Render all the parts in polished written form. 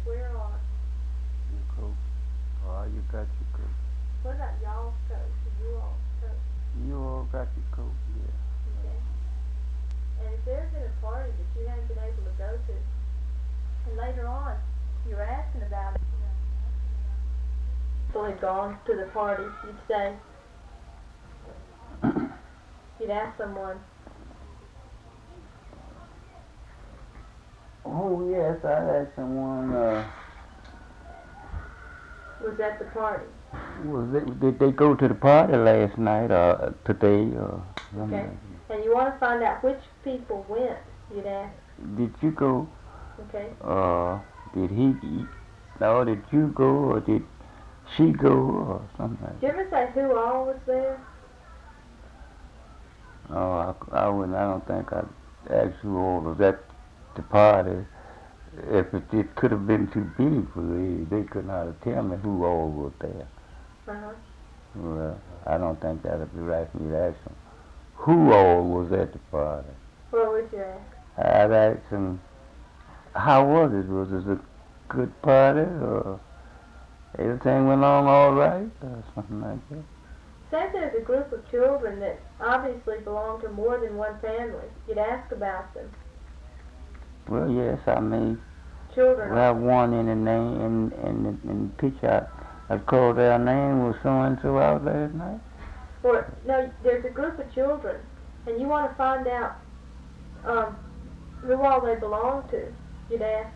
Where are? Your coat. Oh, you got your coat. What about y'all's coat? You all's coat? You all got your coat, yeah. Okay. And if there's been a party that you haven't been able to go to, and later on you're asking about it, people had gone to the party, you'd say, you'd ask someone, Oh, yes, I had someone, was at the party. did they go to the party last night or today or something? Okay. And you want to find out which people went, you'd ask, Did you go, okay? did he eat? No, did you go or did she go or something like Did you ever say who all was there? Oh, I don't think I'd ask who all was at the party. If it could have been too big for they could not have tell me who all was there. Uh-huh. Well, I don't think that'd be right for me to ask them. Who all was at the party? What would you ask? I'd ask them, how was it? Was it a good party or everything went along all right or something like that? Say there's a group of children that obviously belong to more than one family. You'd ask about them. Well, yes, I mean, Children. we have one in the name in the picture. I called their name was so and so out last night. Or no, there's a group of children, and you want to find out who all they belong to. You'd ask.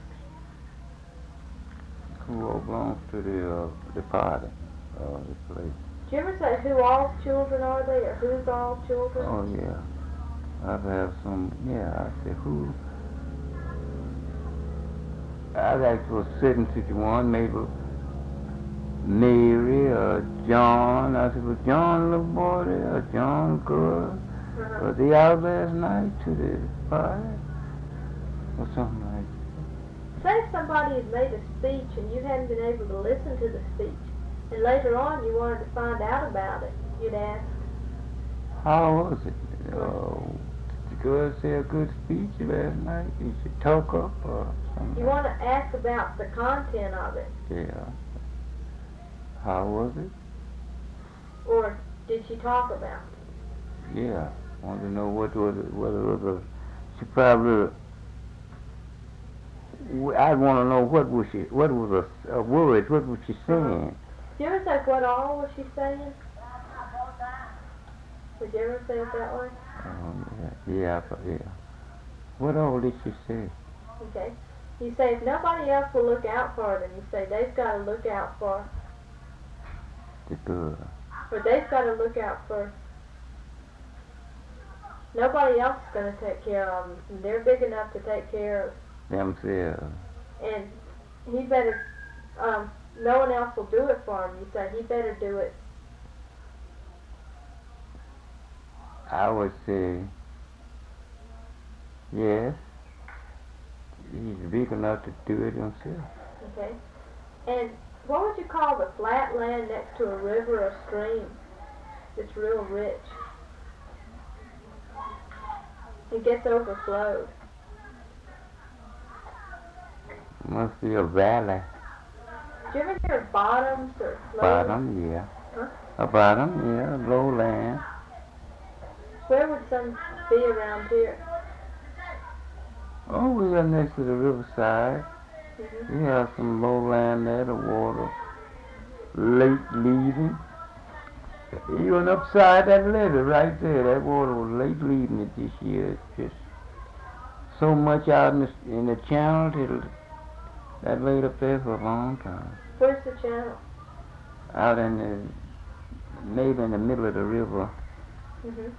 Who all belongs to the party, the place. Do you ever say who all children are they, or who's all children? Oh yeah, I'd have some. Yeah, I said who. I'd ask for a certain one, maybe Mary or John. I said, was John little boy there or John girl? Uh-huh. Was they out last night to the party or something like that? Say somebody had made a speech and you hadn't been able to listen to the speech, and later on you wanted to find out about it. You'd ask. How was it? Did the girl say a good speech last night? Did she talk up or something? You want to ask about the content of it. Yeah. How was it? Or did she talk about it? Yeah. Want to know what was it? Whether it was a. She probably. I'd want to know what was she. What was a words? What was she saying? Did you ever say what all was she saying? Would you ever say it that way? Yeah. What all did she say? Okay. You say if nobody else will look out for them, you say they've got to look out for. The girl. Or they've got to look out for. Nobody else is going to take care of them. And they're big enough to take care of Themselves. And he better, no one else will do it for him. You say he better do it. I would say, yes, he's big enough to do it himself. Okay. And what would you call the flat land next to a river or stream that's real rich? It gets overflowed. Must be a valley. Do you ever hear of bottoms or flows? Bottom, yeah. Huh? A bottom, yeah, lowland. Where would some be around here? Oh, we are next to the riverside. Mm-hmm. We have some lowland there, the water. Lake leading. Even upside that levee right there, that water was lake leading it this year. It's just so much out in the channel till that laid up there for a long time. Where's the channel? Out in the, maybe in the middle of the river. Mm-hmm.